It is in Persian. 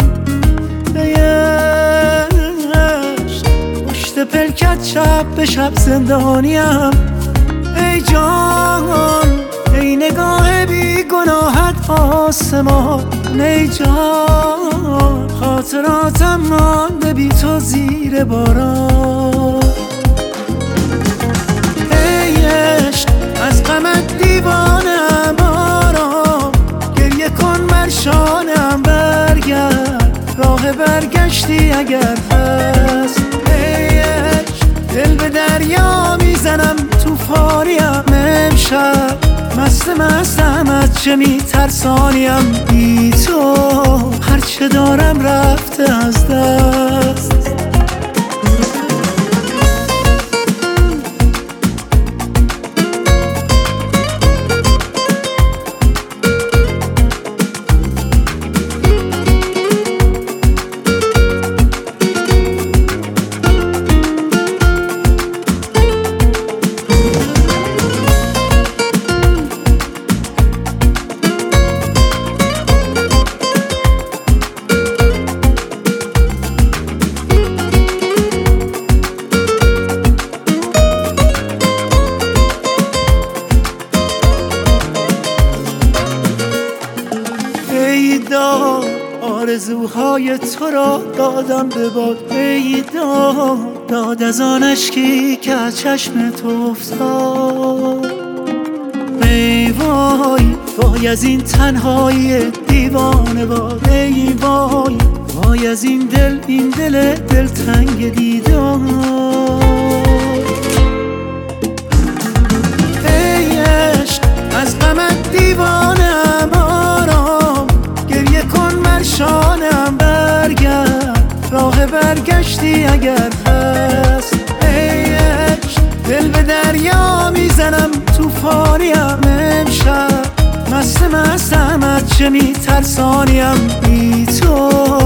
عشق پشت پلکت شب به شب زندانیم. ای جان ای نگاه بی گناهت آسمان. ای جان خاطراتم مانده بی تو زیر باران. ای عشق از غمت دیوانم آرام، گریه کن بر شانم برگرد، راه برگشتی اگر هست. ای عشق دل به دریا میزنم توفانیم، امشب مستم از چه میترسانیم. بی تو هرچه دارم رفته از دست. آرزوهای تو را دادم به باد. ای داد از آن اشکی که از چشم تو افتاد. ای وای از این تنهایی دیوانه باد. ای وای از این دل دلتنگ دیدار. ای عشق از غمت دیوانم آرام، گریه کن بر شانم برگرد، راه برگشتی اگر هست. ای عشق دل به دریا میزنم توفانیم، امشب مستم از چه میترسانیم. بی تو